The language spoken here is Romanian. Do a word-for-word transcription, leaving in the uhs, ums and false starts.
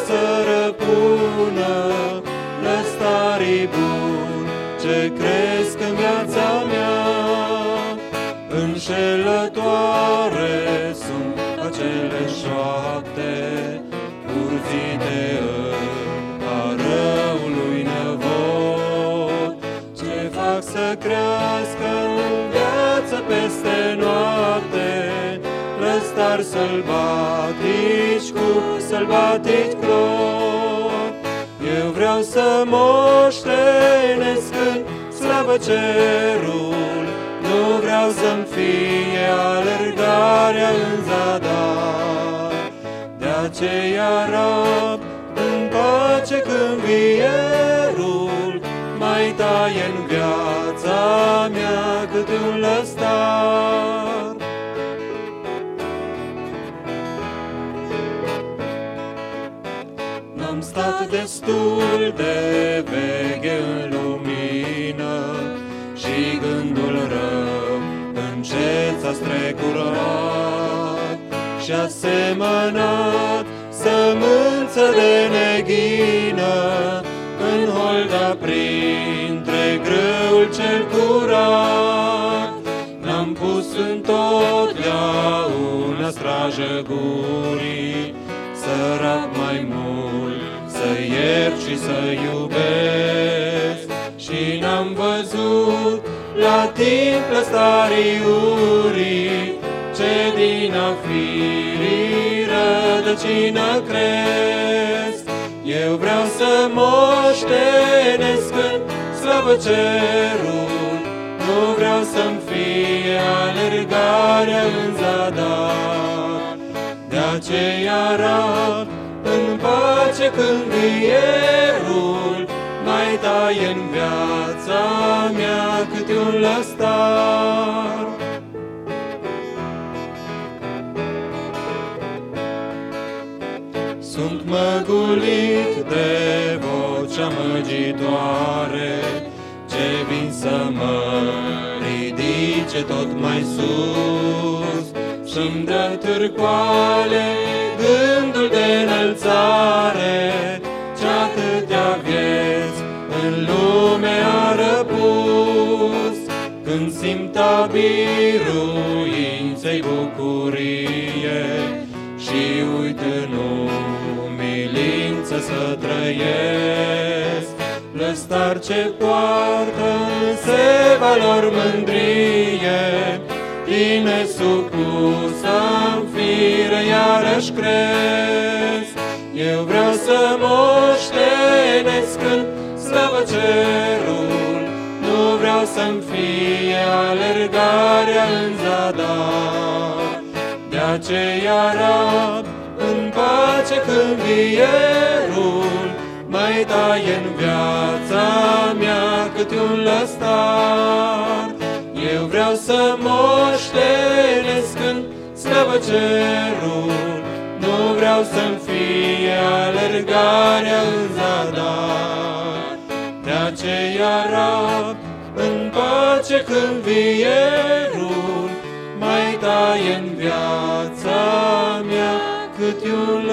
să răpună lăstarii buni ce cresc în viața mea. Înșelătoare sunt acele șoapte urzite a răului năvod, ce fac să crească în viață peste noapte lăstari sălbatici cu sălbatici clot. Eu vreau să moștenesc în slavă cerul, nu vreau să-mi fie alergarea în zadar. De aceea rab în pace când vierul mai taie în viața mea câte un lăstar. N-am stat destul de veche în lumină și gândul rău încet s-a strecurat și asemănat sămânță de neghină în holda printre grâul cel curat. N-am pus întotdeauna strajă gurii, să rap mai mult, să iert și să iubesc. Și n-am văzut la timp lăstarii urii, ce din a firii rădăcină cresc. Eu vreau să moștenesc în slavă cerul, nu vreau să-mi fie alergarea în zadar. De aceea rab în pace când vierul mai taie în viața mea câte un lăstar. Sunt măgulit de vocea măgitoare, ce vin să mă ridice tot mai sus, și-mi dă târcoale gândul de înălțare, ce atâtea vieți în lume a răpus. Când simt a biruinței bucurie și uit în umilință să trăiesc, lăstar ce poartă în seva lor mândrie, tine supusă-n fire iarăși cresc. Eu vreau să moștenesc în slavă cerul, nu vreau să-mi fie alergarea în zadar. De aceea rab în pace când vierul mai taie în viața mea câte un lăstar. Eu vreau să moștenesc în slavă cerul, nu vreau să-mi fie alergarea în zadar. De aceea rab în pace când vierul mai taie în viața mea câte un